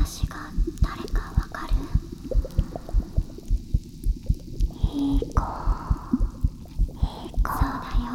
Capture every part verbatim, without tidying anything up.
私が誰かわかる？いい子、いい子。そうだよ。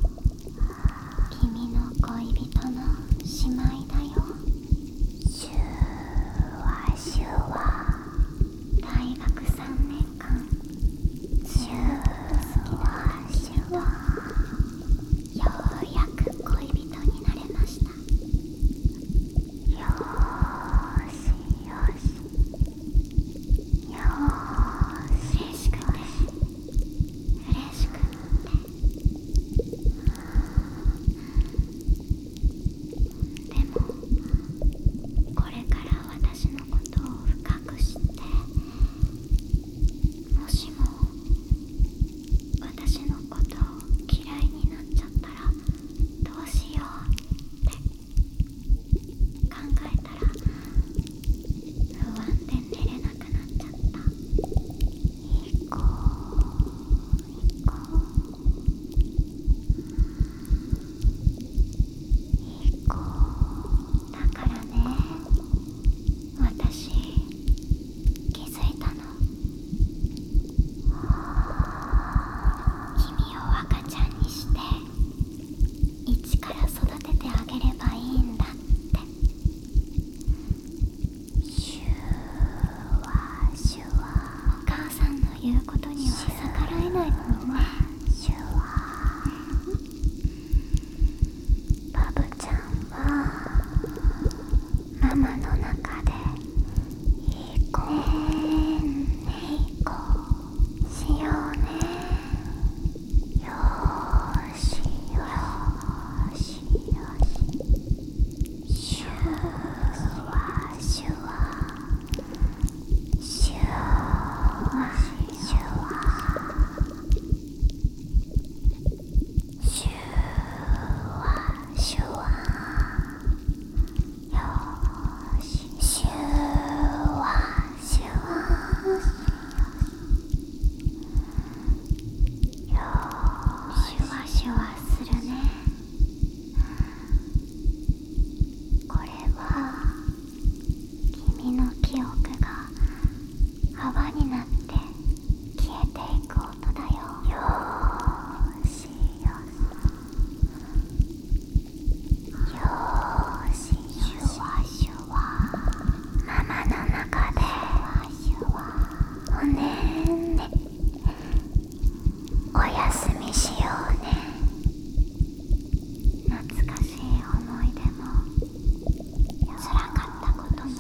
君の恋人の姉妹だよ。シュワシュワ。大学さんねんかんずっと好きだったけど、ようやく恋人になれました。よーしよしよーし。嬉しくて嬉しくってでもこれから私のことを深く知って、もしも私のことを嫌いになっちゃったらどうしようって考えたら不安で寝れなくなっちゃった。いい子、いい子。いい子だからね。私気づいたの。君を赤ちゃんにして一から育ててあげればいいんだって。シュワシュワ。お母さんの言うことには逆らえないのね。シュワ。バブちゃんはママの中でいい子ねえ、いい子しようね。よーしよーしよし。シュワシュワシュワシュワシュワシュワ。よーし。シュワシュワよーし。シュワシュワするね。これは君の記憶が泡になって消えていく音だよ。よーしよしよーし。シュワシュワ。ママの中でシュワシュワ。おねんね。おやすみしようね。懐かしい思い出も辛かったことも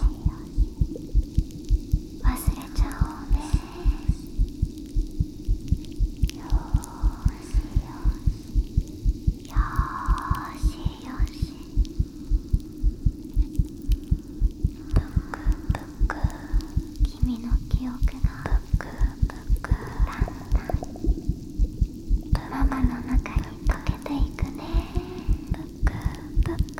忘れちゃおうね。よーしよしよーしよし。ぷくぷく。君の記憶がぷくぷくだんだんママの中に溶けていくね。ぷくぷく。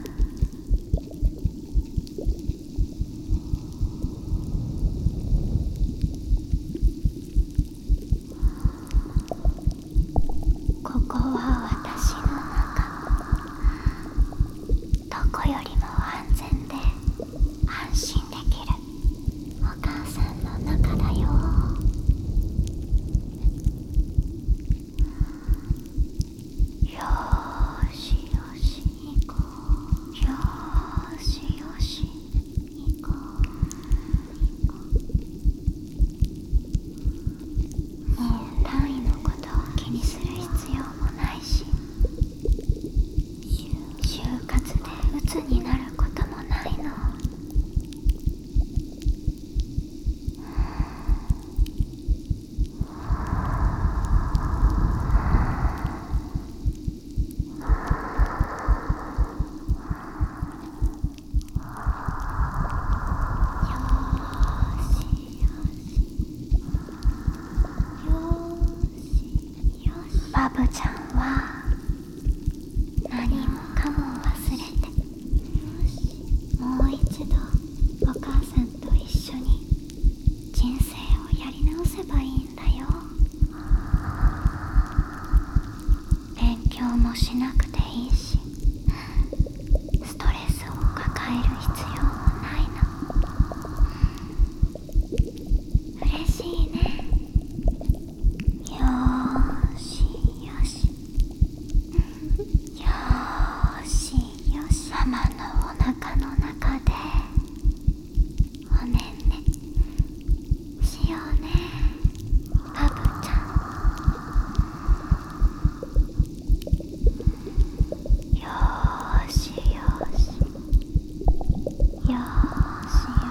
ここは私の中。どこよりも安全で安心できるお母さんの中だよ。よーしよし行こう。よーしよし行こう。もう単位のことを気にする必要もないし、就活で鬱になることもないの。バブちゃんは何もかも忘れて、もう一度お母さんと一緒に人生をやり直せばいいんだよ。勉強もしなくていいし、ストレスを抱える必要もないの。 よーしよ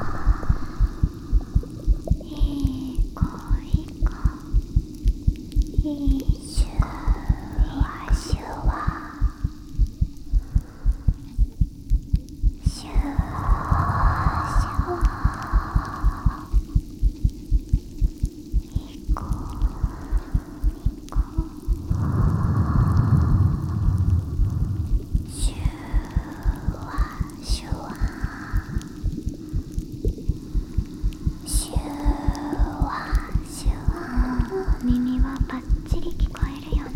し、いい子いい子、いいシュワシュワシュワシュワ、いい子いい子、シュワシュワシュワシュワ、耳はバッチリ聞こえるよね。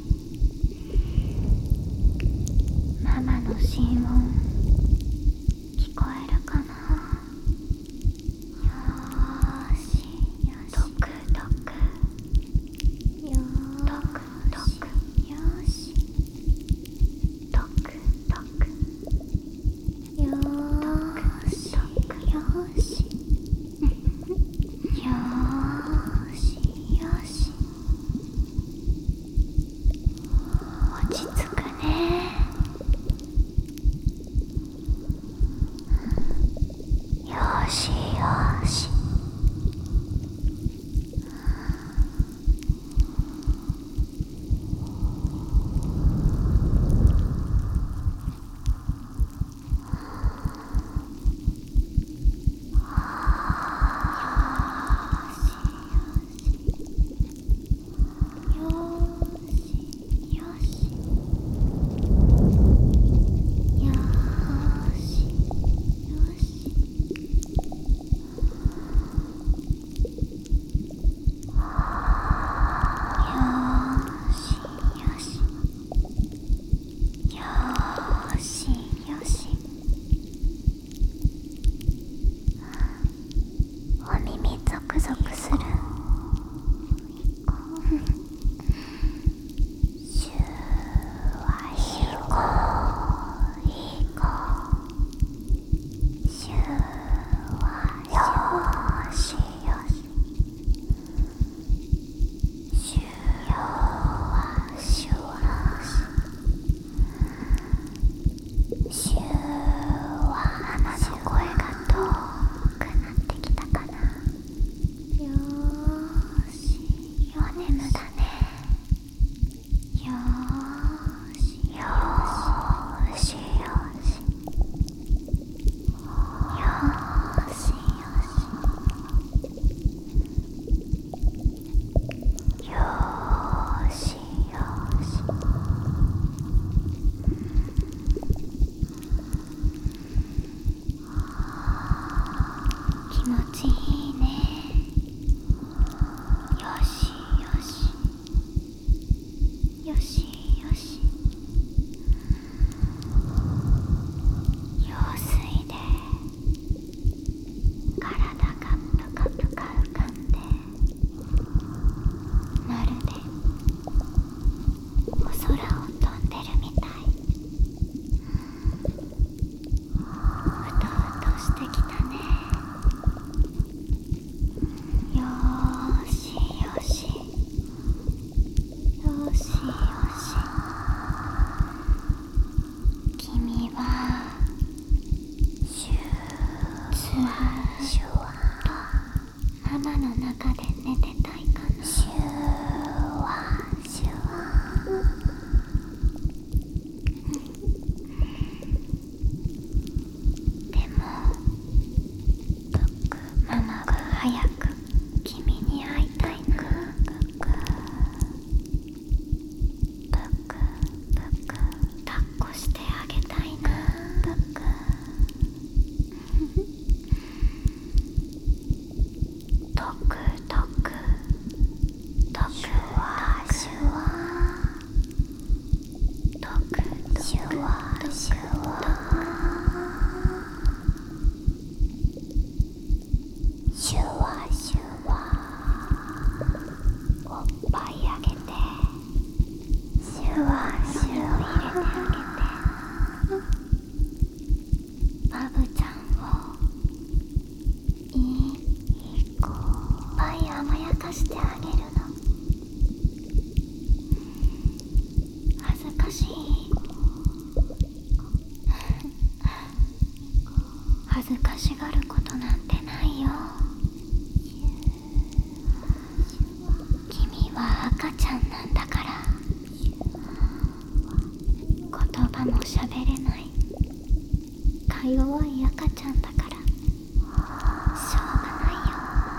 ママの心音聞こえるかな。よーしよし、トクトクよートクトクよーし、トクトクよーしトクよーしよーしよし、落ち着くね。よしよし、よーしよしよーしよし、よーしよし、お耳ゾクゾクする。シュワシュワいい子、シュワよーしよし、シュワシュワシュワ、ママの声が遠くなってきたかな。よーし、お眠だね。よーしよーしよーしよーしよしよーしよーし、気持ちいいね。よしよしよしよし、用水で体がぷかぷか浮かんで、まるでお空を飛んでるみたい。うとうとしてきたね。よーしよしよしよし、君はシューツーシュワとママの中で寝てたいかな。シュワシュワ、でもブックママが早く君に会いたいな。ブックブックブック抱っこしてあげたいな。ブックトクトクトクシュワシュワトクシュワシュワシュワシュワ、おっぱいあげて、シュワシュワ入れてあげて、バブちゃんをいい子いっぱい甘やかしてあげるの。恥ずかしい。 恥ずかしがることなんてないよ。君は赤ちゃんなんだから。言葉もしゃべれないか弱い赤ちゃんだから、しょうがないよ。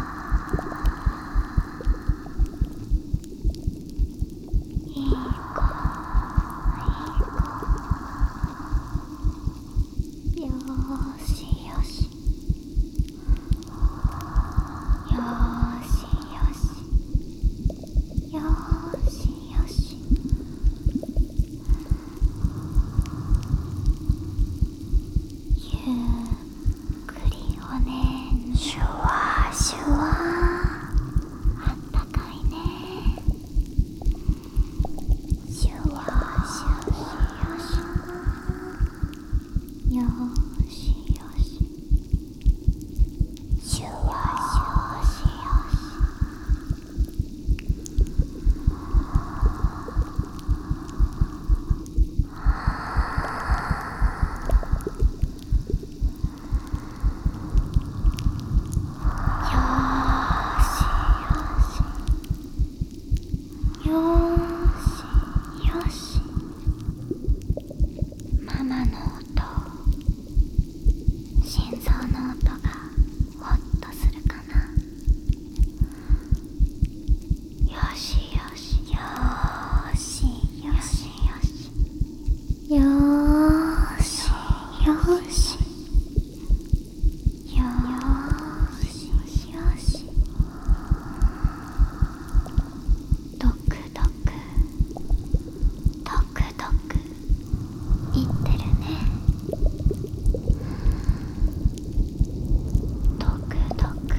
いい子いい子、よーしよしよーしよしよーしよし。ゆっくり骨シュワシュワ、あったかいね。シュワシュワよしよしよし、シュワシュワしよし。よーしよし、ママの音、心臓の音がホッとするかな。よしよしよーしよしよしよーしよしよーしよし。ドクドクドクドク言ってるね。ドクドク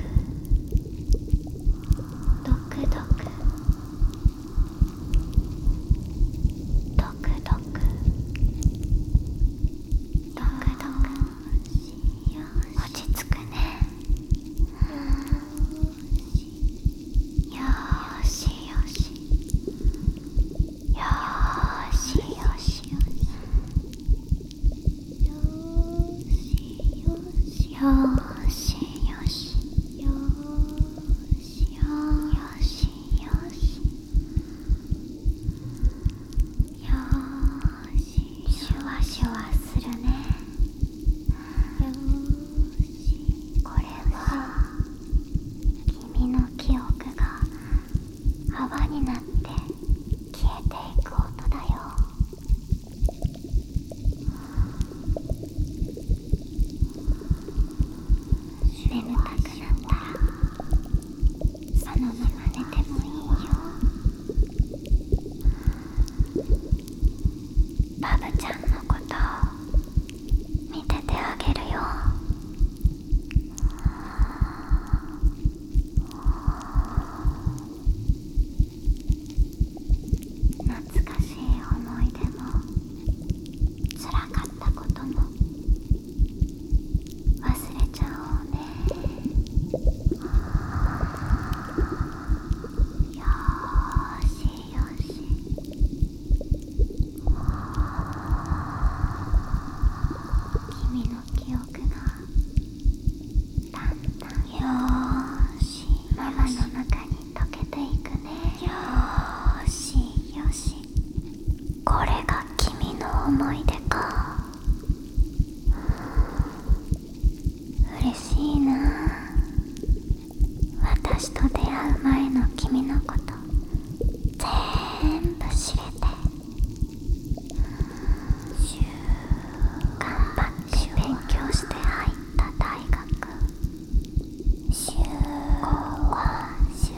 ドクドクドクドクドクドク。落ち着くね。よーしよしよーしよしよしよーしよしよーしよーしよしよーし、シュワシュワするね。よーし、これは君の記憶が泡になって消えていく音だよ。眠たくなったらそのまま寝てもいいよ。バブちゃんのこと見ててあげるよ。懐かしい思い出も辛かったことも忘れちゃおうね。よーしよし、君の記憶がだんだんよーしママの中に溶けていくね。よーしよし、これが君の思い出か。嬉しいな。私と出会う前の君のこと全部知れて、シュー頑張って勉強して入った大学、シュー高校、シュ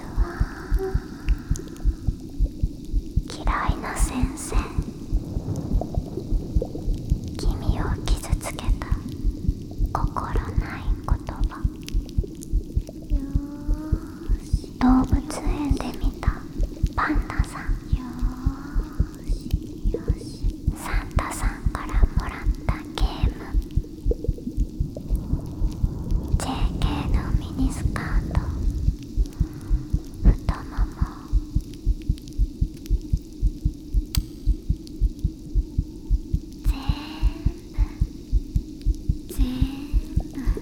ー嫌いな先生、君を傷つけた心ない言葉、よーし、動物園で見たパンダさん、よーしよし、サンタさんからもらったゲーム、 ジェーケー のミニスカート、太もも、全部全部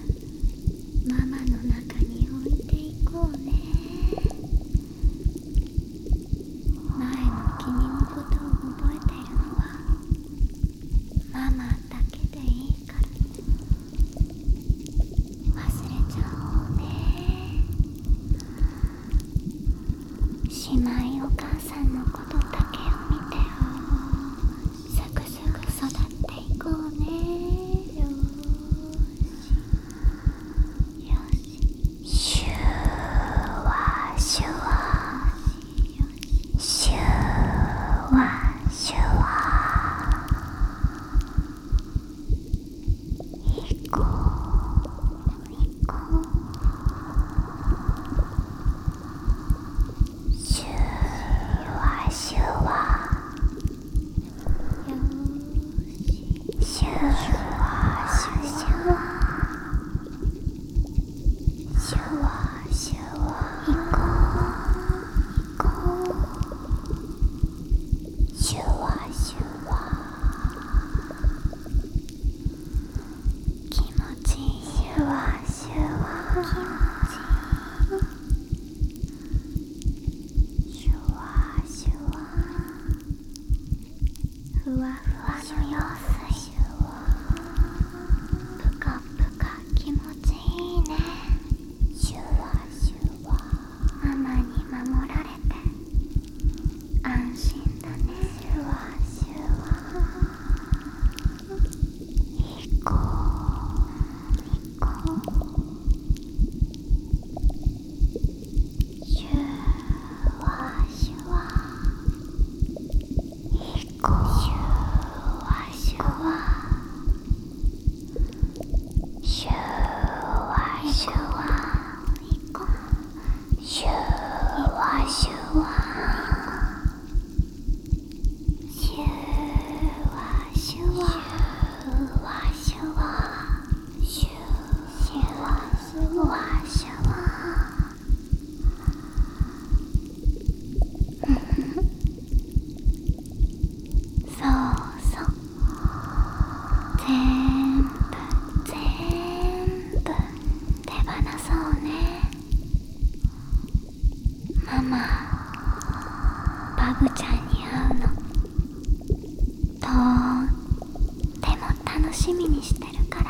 ぐちゃんに会うのとっても楽しみにしてるから。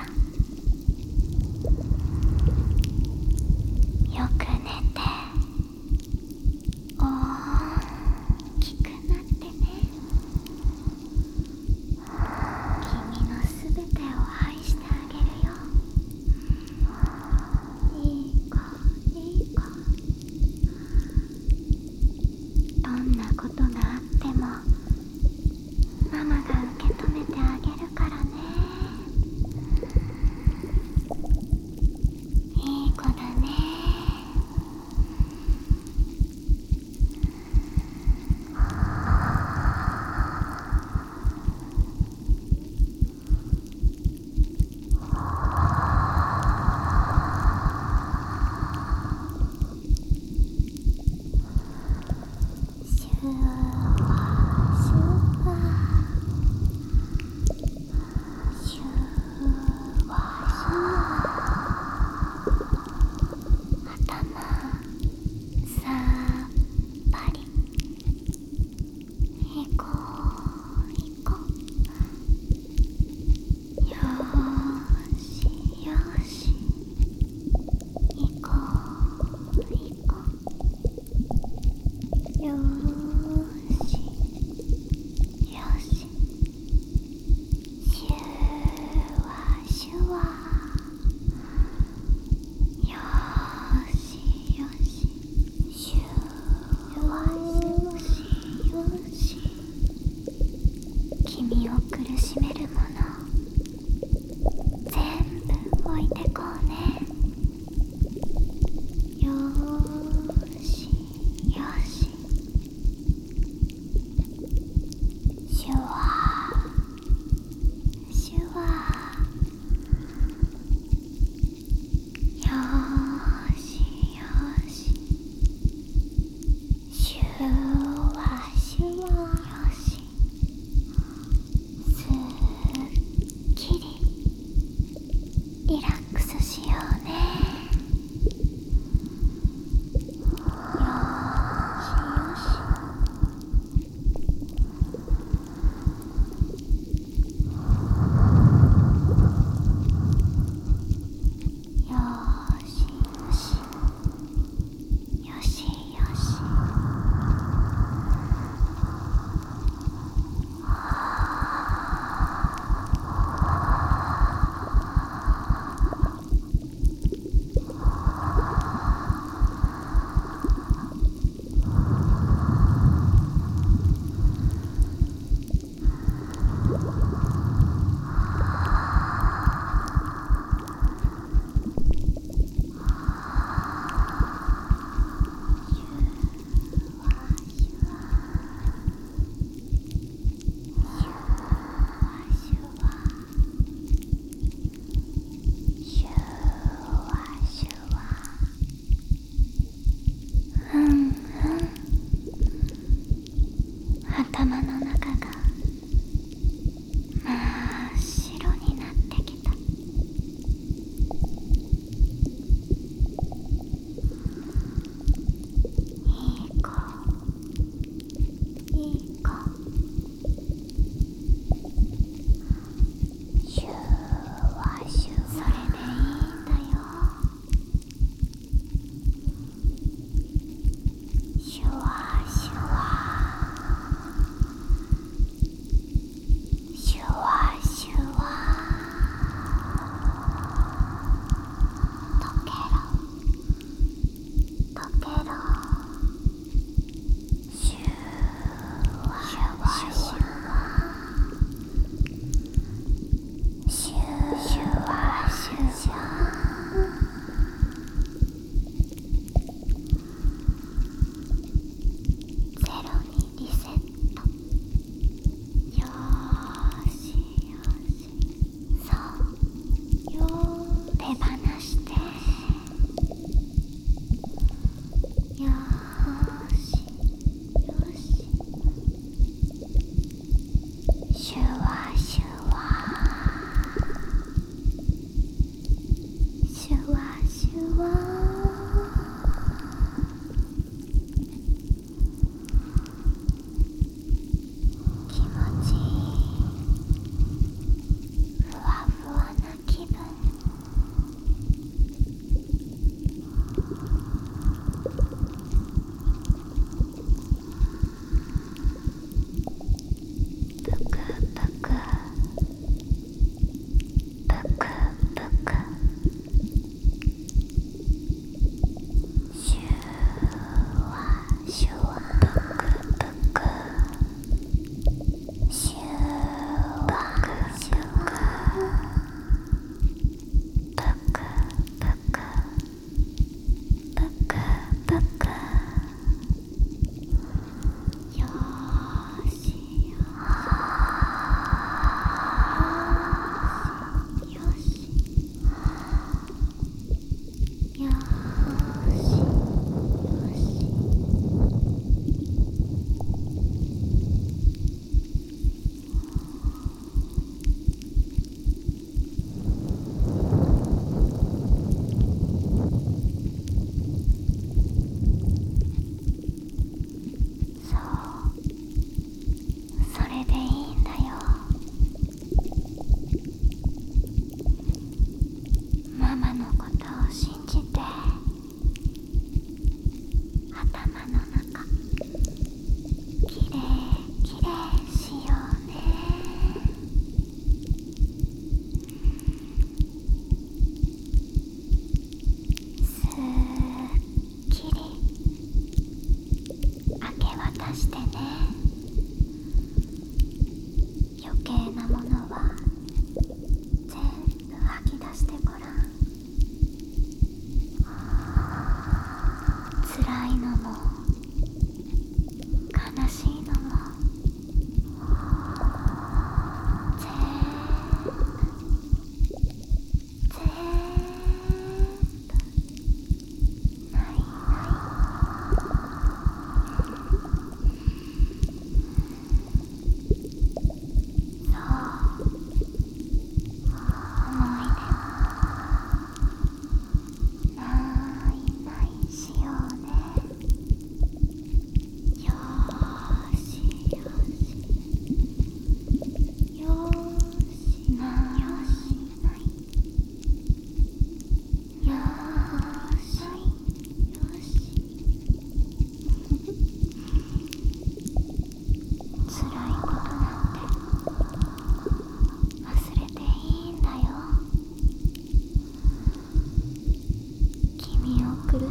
よく寝て大きくなってね。君のすべてを愛してあげるよ。いい子いい子。どんなことがあってもママが受け止めてあげるからね。いい子だね。シュワシュワシュワシュワ。頭さっぱり。いこいこ。よーしよし。いこいこ。よーしよし。シュワシュワ。よーしよし。シュワよしよし。君を苦しめるもの全部置いてこうね。よーしよし。シュワシュワ。よーしよし。シュワシュワよし。すっきりリラックスしようね。よーしよし。よーしよし。よしよし。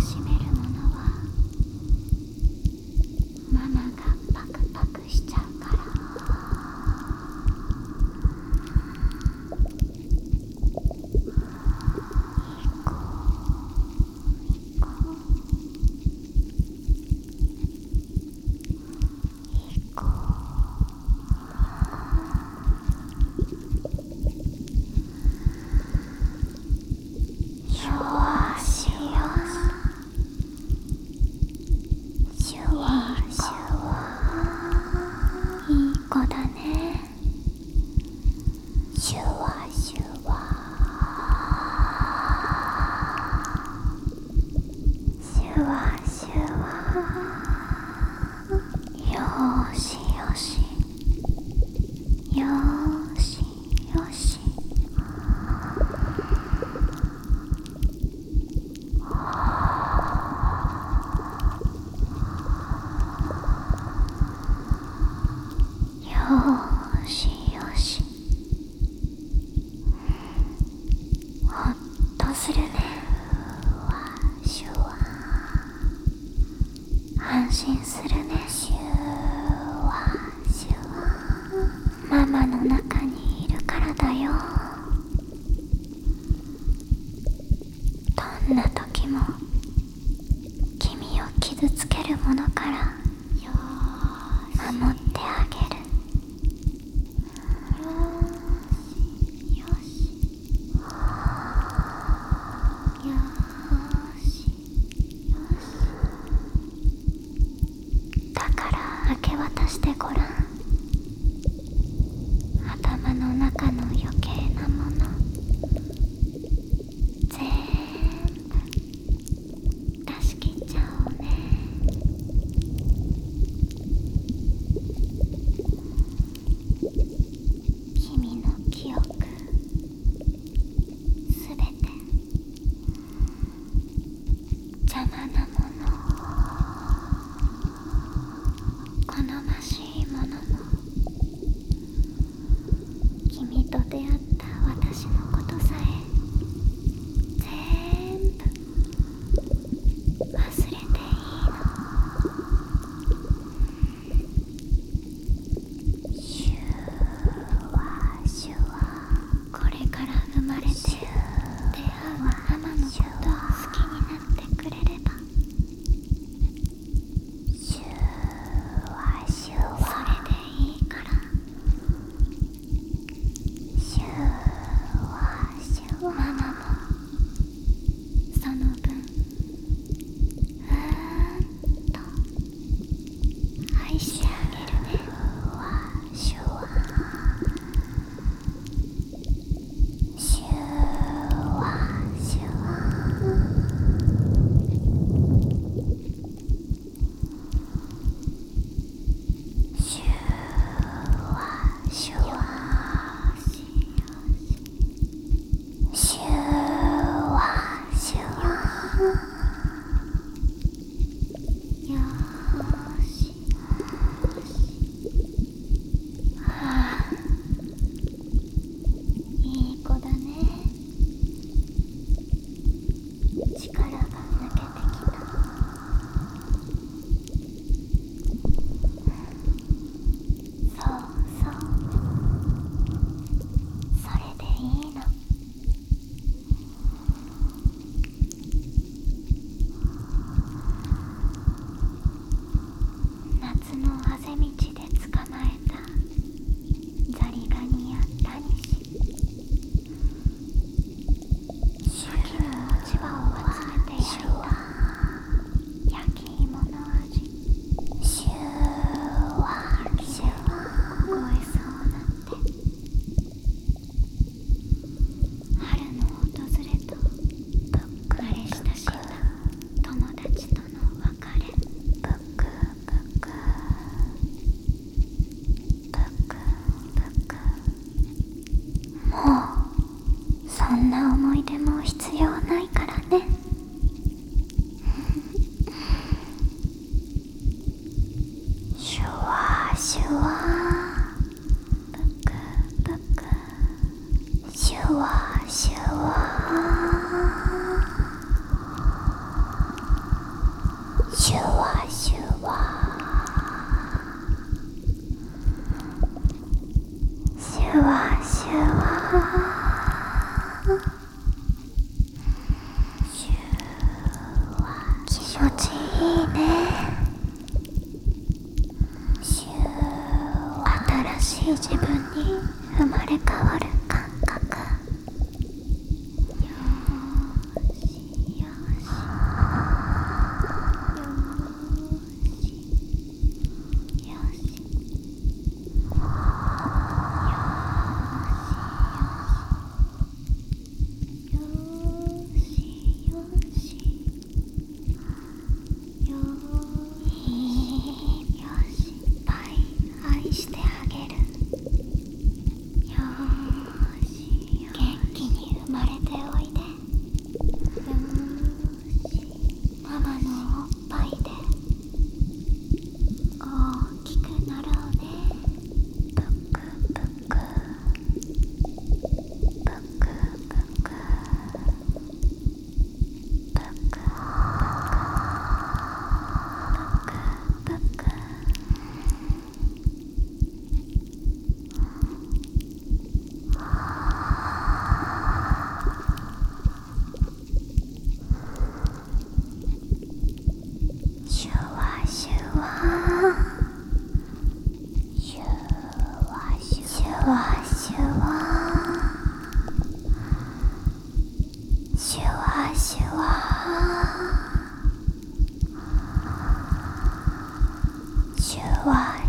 しめるものはママがパクパクしちゃうから。安心するね。シュワシュワ。ママの中にいるからだよ。どんな時も君を傷つけるものから守ってあげる。よしよしよしよし。だから明け渡してごらん。頭の中の余計なもの全部出し切っちゃおうね。君の記憶すべて邪魔なもの、好ましいものも、君と出会った私のことさえ全部忘れていいの。シュワシュワ。これから生まれて出会うママのことを好きになってくれれば、シュワシュワ。それでいいから。シュワシュワ。ママもその分うーんと愛してあげるね。シュワシュワシュワ。シュワシュワ。シュワシュワ。よーし。はあ、いい子だね。力が抜けてきた。そうそう、それでいいの。夏のあぜ道で捕まえたザリガニやタニシ、秋の落ち葉を集めワシュワシュワ